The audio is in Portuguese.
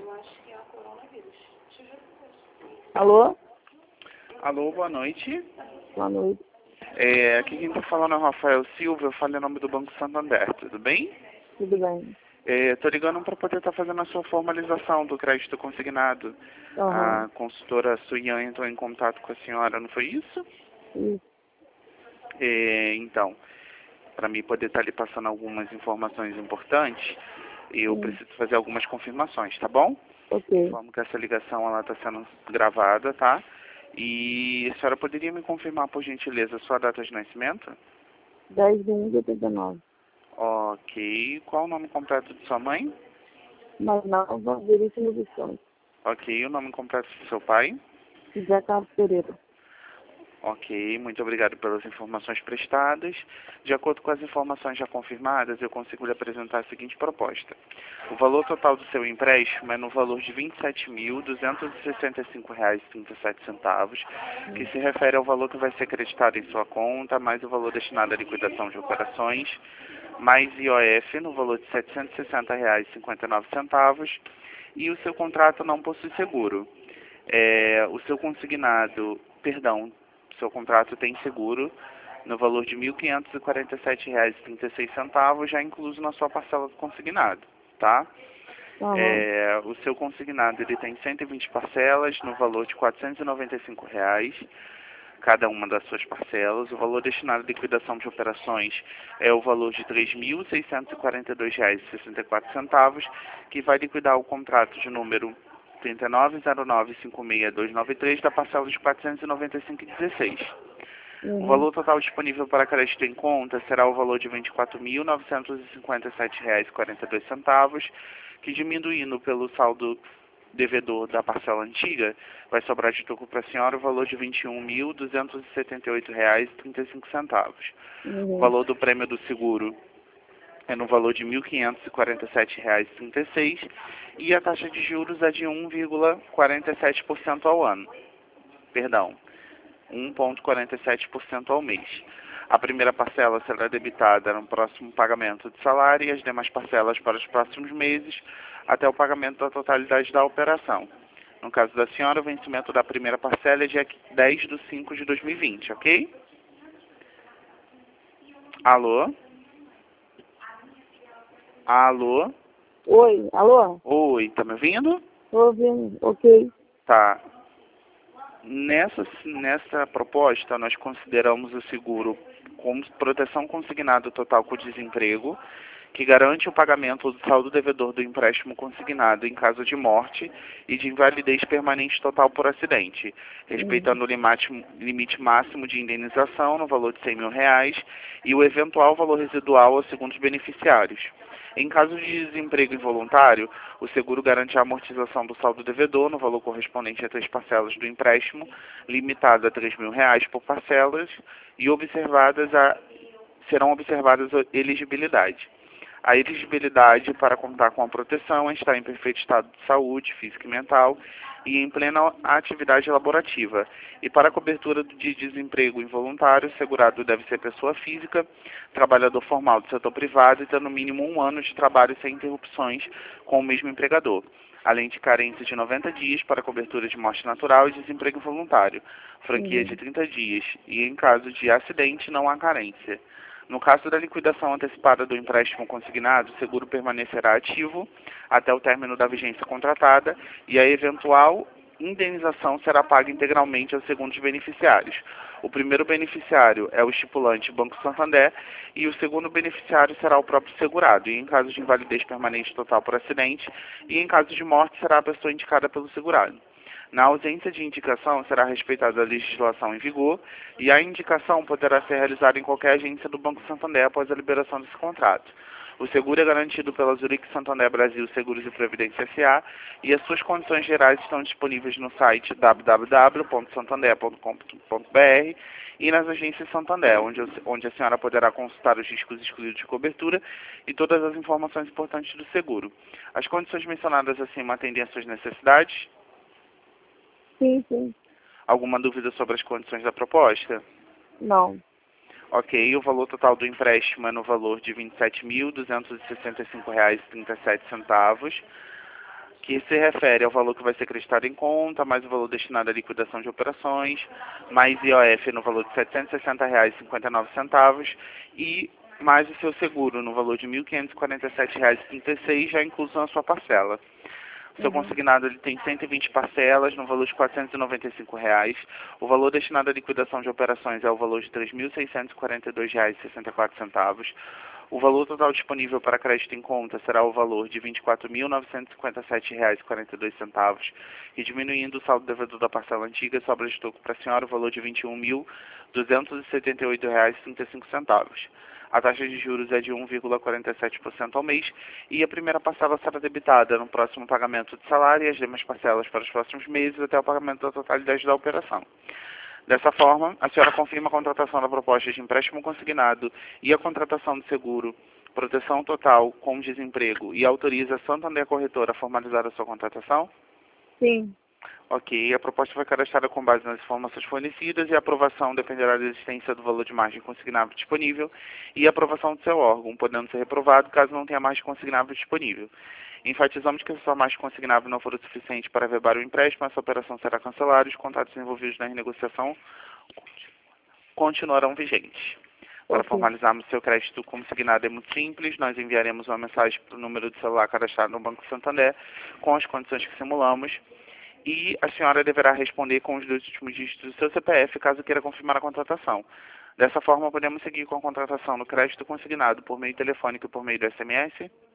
Alô? Alô, boa noite. Boa noite. Aqui quem está falando é o Rafael Silva, eu falo em nome do Banco Santander, tudo bem? Tudo bem? Estou ligando para poder estar fazendo a sua formalização do crédito consignado. Aham. A consultora Suyan entrou em contato com a senhora, não foi isso? Isso. Então, para mim poder estar lhe passando algumas informações importantes, eu Sim. preciso fazer algumas confirmações, tá bom? Ok. Informo que essa ligação está sendo gravada, tá? E a senhora poderia me confirmar, por gentileza, a sua data de nascimento? 10/1/89. Ok. Qual o nome completo de sua mãe? Marinalva Veríssimo dos Santos. Ok. O nome completo de seu pai? José Carlos Pereira. Ok. Muito obrigado pelas informações prestadas. De acordo com as informações já confirmadas, eu consigo lhe apresentar a seguinte proposta. O valor total do seu empréstimo é no valor de R$ 27.265,37, que se refere ao valor que vai ser acreditado em sua conta, mais o valor destinado à liquidação de operações, mais IOF no valor de R$ 760,59, e o seu contrato não possui seguro. Seu contrato tem seguro no valor de R$ 1.547,36, já incluso na sua parcela do consignado, tá? Aham. O seu consignado ele tem 120 parcelas no valor de R$ 495, cada uma das suas parcelas. O valor destinado à liquidação de operações é o valor de R$ 3.642,64, que vai liquidar o contrato de número 390956.293 da parcela de R$ 495,16. O valor total disponível para crédito em conta será o valor de R$ 24.957,42, que diminuindo pelo saldo devedor da parcela antiga, vai sobrar de troco para a senhora o valor de R$ 21.278,35. O valor do prêmio do seguro é no valor de R$ 1.547,36 e a taxa de juros é de 1,47% ao ano. Perdão, 1,47% ao mês. A primeira parcela será debitada no próximo pagamento de salário e as demais parcelas para os próximos meses, até o pagamento da totalidade da operação. No caso da senhora, o vencimento da primeira parcela é dia 10/5/2020, ok? Alô? Alô? Oi, alô? Oi, tá me ouvindo? Tô ouvindo. Ok. Tá. Nessa proposta, nós consideramos o seguro como proteção consignada total com o desemprego, que garante o pagamento do saldo devedor do empréstimo consignado em caso de morte e de invalidez permanente total por acidente, respeitando o limite máximo de indenização no valor de R$ 100.000 e o eventual valor residual aos segundos beneficiários. Em caso de desemprego involuntário, o seguro garante a amortização do saldo devedor no valor correspondente a 3 parcelas do empréstimo, limitado a R$ 3.000 por parcelas, e serão observadas a elegibilidade. A elegibilidade para contar com a proteção é estar em perfeito estado de saúde, física e mental, e em plena atividade laborativa. E para a cobertura de desemprego involuntário, o segurado deve ser pessoa física, trabalhador formal do setor privado e ter no mínimo 1 ano de trabalho sem interrupções com o mesmo empregador, além de carência de 90 dias para cobertura de morte natural e desemprego involuntário, franquia de 30 dias, e em caso de acidente não há carência. No caso da liquidação antecipada do empréstimo consignado, o seguro permanecerá ativo até o término da vigência contratada e a eventual indenização será paga integralmente aos segundos beneficiários. O primeiro beneficiário é o estipulante Banco Santander e o segundo beneficiário será o próprio segurado, e em caso de invalidez permanente total por acidente e em caso de morte será a pessoa indicada pelo segurado. Na ausência de indicação, será respeitada a legislação em vigor e a indicação poderá ser realizada em qualquer agência do Banco Santander após a liberação desse contrato. O seguro é garantido pela Zurich Santander Brasil Seguros e Previdência S.A. e as suas condições gerais estão disponíveis no site www.santander.com.br e nas agências Santander, onde a senhora poderá consultar os riscos excluídos de cobertura e todas as informações importantes do seguro. As condições mencionadas acima atendem às suas necessidades? Sim, sim. Alguma dúvida sobre as condições da proposta? Não. Ok, o valor total do empréstimo é no valor de R$ 27.265,37, que se refere ao valor que vai ser acreditado em conta, mais o valor destinado à liquidação de operações, mais IOF no valor de R$ 760,59 e mais o seu seguro no valor de R$ 1.547,36, já incluso na sua parcela. O seu consignado ele tem 120 parcelas no valor de R$ 495. O valor destinado à liquidação de operações é o valor de R$ 3.642,64. O valor total disponível para crédito em conta será o valor de R$ 24.957,42 e diminuindo o saldo devedor da parcela antiga, sobra de estoque para a senhora o valor de R$ 21.278,35. A taxa de juros é de 1,47% ao mês e a primeira parcela será debitada no próximo pagamento de salário e as demais parcelas para os próximos meses até o pagamento da totalidade da operação. Dessa forma, a senhora confirma a contratação da proposta de empréstimo consignado e a contratação do seguro, proteção total com desemprego e autoriza a Santander Corretora a formalizar a sua contratação? Sim. Ok, a proposta foi cadastrada com base nas informações fornecidas e a aprovação dependerá da existência do valor de margem consignável disponível e a aprovação do seu órgão, podendo ser reprovado caso não tenha margem consignável disponível. Enfatizamos que se a sua margem consignável não for o suficiente para averbar o empréstimo, essa operação será cancelada e os contratos envolvidos na renegociação continuarão vigentes. Para formalizarmos seu crédito consignado é muito simples, nós enviaremos uma mensagem para o número de celular cadastrado no Banco Santander com as condições que simulamos e a senhora deverá responder com os 2 últimos dígitos do seu CPF caso queira confirmar a contratação. Dessa forma, podemos seguir com a contratação do crédito consignado por meio telefônico e por meio do SMS?